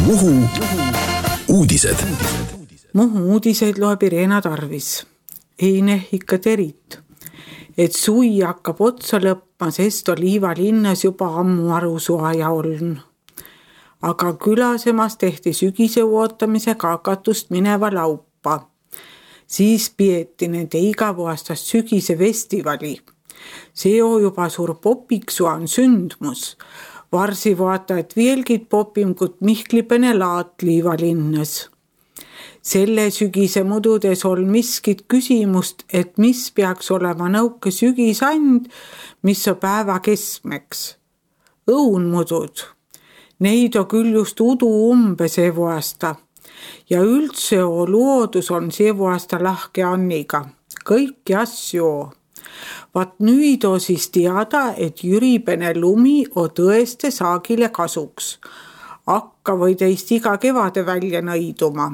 Muhu uudised. Muhu uudiseid loeb Irena Tarvis. Ei ikka terit. Et sui hakkab otsa lõppma, sest Liiva linnas juba ammu arusuaja on. Aga külasemas tehti sügise ootamise kakatust mineva laupa. Siis peeti nende igavuastast sügise festivali. See on juba suur popiksu on sündmus. Varsi vaatavad vielgid popimgut Mihklipene laat Liiva linnas. Selle sügise mududes on miskit küsimust, et mis peaks olema nõuke sügisand, mis on päeva keskmeks. Õunmudud. Neid on küll just udu seevu aasta. Ja üldse loodus on seevu aasta lahke anniga. Kõiki asju. Vaat nüüd on siis teada, et jüripene lumi on tõeste saagile kasuks. Akka või teist iga kevade välja nõiduma.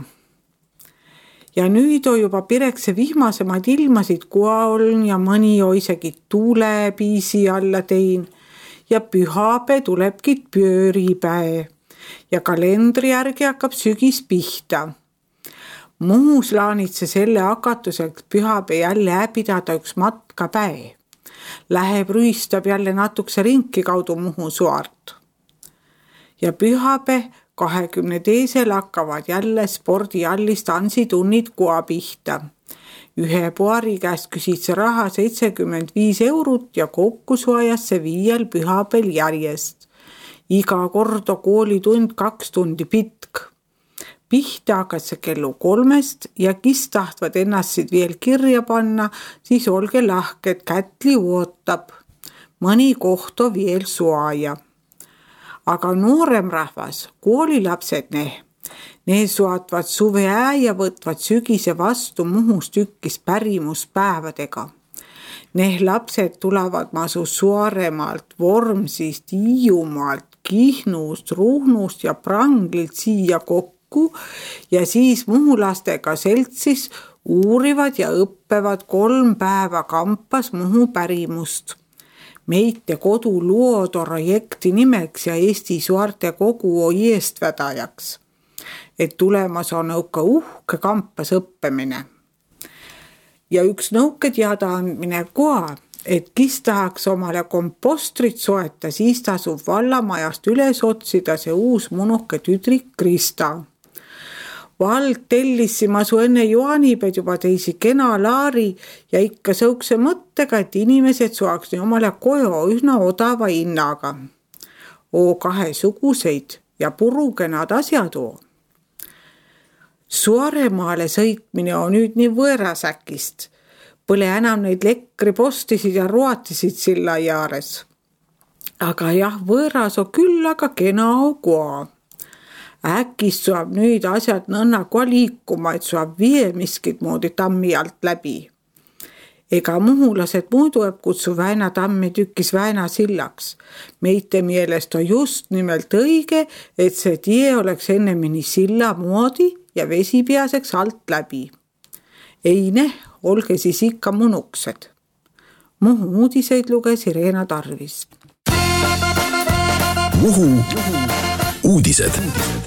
Ja nüüd on juba pirekse vihmasemad ilmasid kua on ja mõni on isegi tuulepiisi alla tein. Ja pühapäev tulebki pööripäev. Ja kalendri järgi hakkab sügis pihta. Muhus laanitse selle hakatuseks pühapäev jälle pidada üks matkapäev. Läheb rüistab jälle natukse ringi kaudu Muhu suart. Ja pühapäev 22. hakkavad jälle spordihallis tantsitunnid kua pihta. Ühe paari käest küsid see raha 75 eurot ja kokku suajas see 5 pühapäeval järjest. Iga kord on koolitund 2 tundi pitk. Pihta hakkas see kellu 3 ja kes tahtvad ennast veel kirja panna, siis olge lahked, kätli ootab. Mõni koht on veel suaja. Aga noorem rahvas, koolilapsed need suatvad suve ja võtvad sügise vastu Muhus tükkis pärimuspäevadega. Need lapsed tulevad masu Saaremaalt, Vormsist, Hiiumaalt, Kihnust, Ruhnust ja Pranglilt siia kokku ja siis muhulastega seltsis uurivad ja õppevad 3 päeva kampas Muhu pärimust. Meite kodu luodo projekti nimeks ja Eesti Suarte kogu on eestvedajaks. Et tulemas on nõuke uhke kampas õppimine. Ja üks nõuke teadaandmine koha, et kes tahaks omale kompostrit soeta, siis tasub vallamajast üles otsida see uus munuke tüdrik Krista. Vald tellis masu enne juanipäev juba teisi kena laari ja ikka sõukse mõttega, et inimesed saaks nii omale kojo üsna odava hinnaga. Oo 2 suguseid ja purugenad asjad oo. Saaremaale sõitmine on nüüd nii võõrasäkist. Põle enam neid lekri postisid ja roatisid silla jaares. Aga jah, võõras on küll, aga kena on koa. Äkist saab nüüd asjad nõnna koa liikuma, et saab miskit moodi tammi alt läbi. Ega muhulased muidu kutsu Väina tammi tükis Väina sillaks. Meite mielest on just nimelt õige, et see tie oleks ennemini silla moodi ja vesi peaseks alt läbi. Olge siis ikka munuksed. Muhu uudiseid luges Irena Tarvis. Muhu uudised.